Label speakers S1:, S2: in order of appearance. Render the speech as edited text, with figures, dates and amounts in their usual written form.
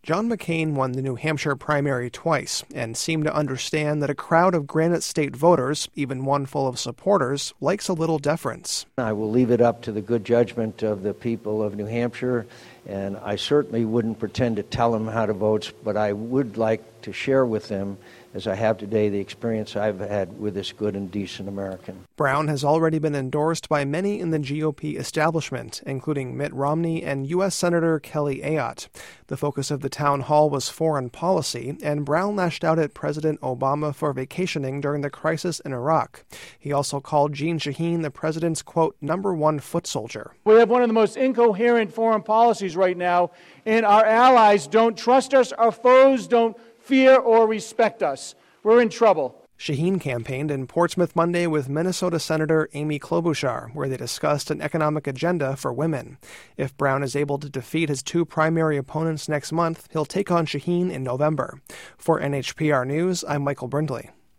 S1: John McCain won the New Hampshire primary twice and seemed to understand that a crowd of Granite State voters, even one full of supporters, likes a little deference.
S2: I will leave it up to the good judgment of the people of New Hampshire, and I certainly wouldn't pretend to tell them how to vote, but I would like to share with them, as I have today, the experience I've had with this good and decent American.
S1: Brown has already been endorsed by many in the GOP establishment, including Mitt Romney and U.S. Senator Kelly Ayotte. The focus of the town hall was foreign policy, and Brown lashed out at President Obama for vacationing during the crisis in Iraq. He also called Jeanne Shaheen the president's, quote, #1 foot soldier.
S3: We have one of the most incoherent foreign policies right now, and our allies don't trust us, our foes don't fear or respect us. We're in trouble.
S1: Shaheen campaigned in Portsmouth Monday with Minnesota Senator Amy Klobuchar, where they discussed an economic agenda for women. If Brown is able to defeat his two primary opponents next month, he'll take on Shaheen in November. For NHPR News, I'm Michael Brindley.